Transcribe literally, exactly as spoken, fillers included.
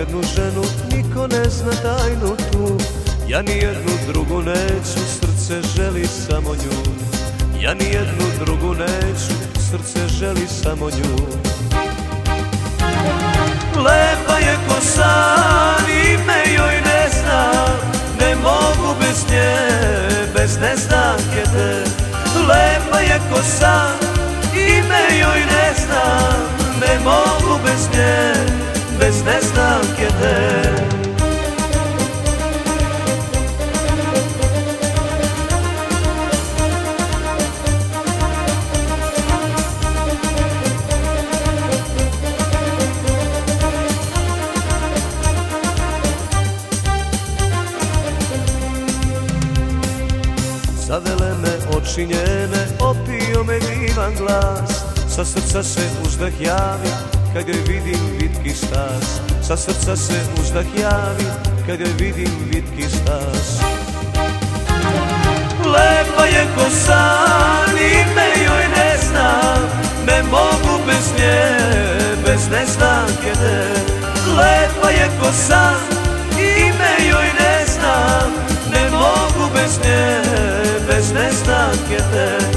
jednu ženu, niko ne zna tajnu tu. Ja ni jednu drugu neću, srce želi samo nju. Ja ni jednu drugu neću, srce želi samo nju. Lepa je ko san, ime joj ne znam, ne mogu bez nje, bez neznanke te. Lepa je ko san, ime joj ne znam, ne mogu bez nje, bez neznanke te. Zavele me oči njene, opio me divan glas. Sa srca se uzdah javi, kad joj vidim vitki stas. Sa srca se uzdah javi, kad joj vidim vitki stas. Lepa je ko san, ime joj ne znam, ne mogu bez nje, bez neznanke te. Lepa je ko san, ime joj ne znam, ne mogu bez nje, bez neznanke te.